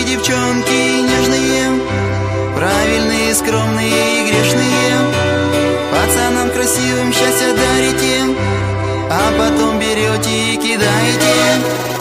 девчонки нежные, правильные, скромные и грешные. Пацанам красивым счастье дарите, а потом берете и кидаете.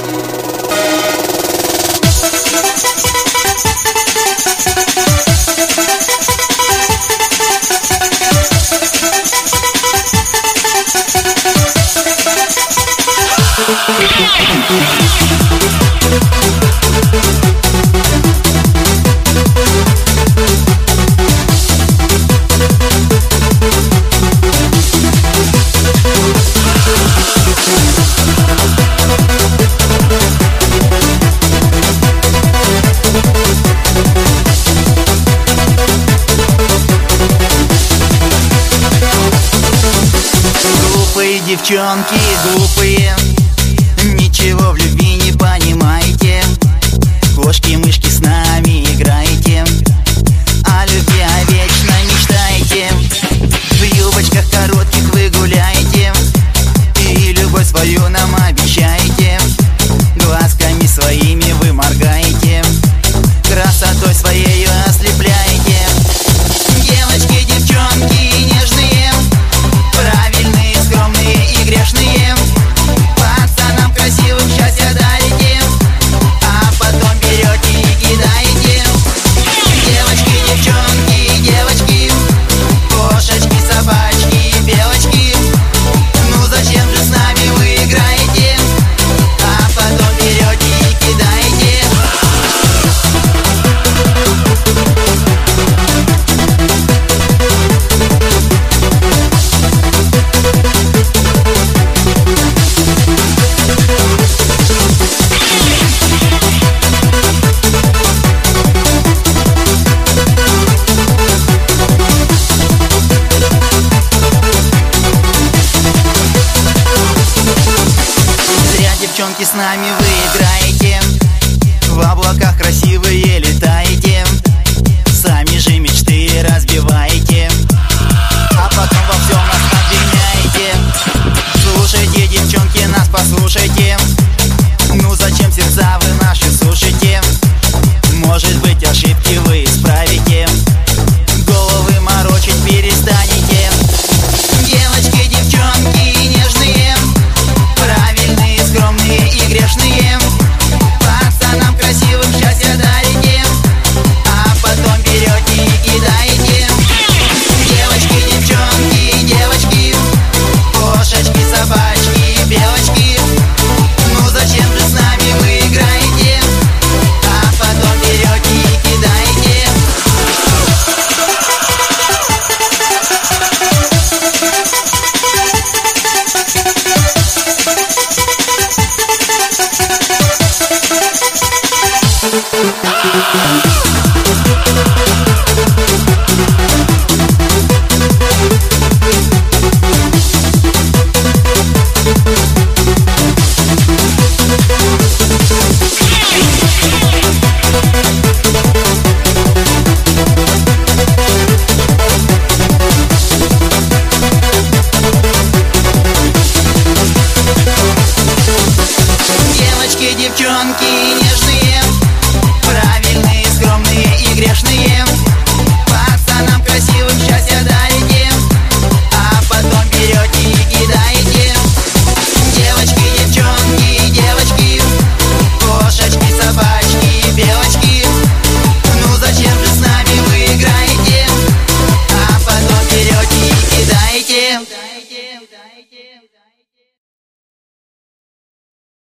Глупые девчонки, глупые, ничего в любви не понимаете. Кошки-мышки с нами играете, о любви о вечно мечтаете. В юбочках коротких вы гуляете и любовь свою нам обещаете. Глазками своими вы моргаете, красотой своей ослепляете. Девочки, девчонки нежные, правильные, скромные и грешные. Пацанам красивым счастье дарите, а потом берете и кидаете. Девочки, девчонки, девочки, кошечки, собачки, белочки. Ну зачем же с нами вы играете, а потом берете и кидаете. Девчонки, с нами вы играете, в облаках красивые летаете, сами же мечты разбиваете, а потом во всем нас обвиняете. Слушайте, девчонки, нас послушайте, ну зачем сердца вы наши сушите? Может быть, ошибки вы исправите, головы морочить перестанете. Девочки, девчонки нежные, правильные, скромные и грешные. Пацанам красивым счастье дарите, а потом берете и кидаете. Девочки, девчонки, девочки, кошечки, собачки, белочки. Ну зачем же с нами вы играете, а потом берете и кидаете. Девочки, девчонки нежные, правильные, скромные и грешные. Пацанам красивым счастье дарите, а потом берете и кидаете. Девочки, девчонки, девочки, кошечки, собачки, белочки. Ну зачем же с нами вы играете, а потом берете и кидаете.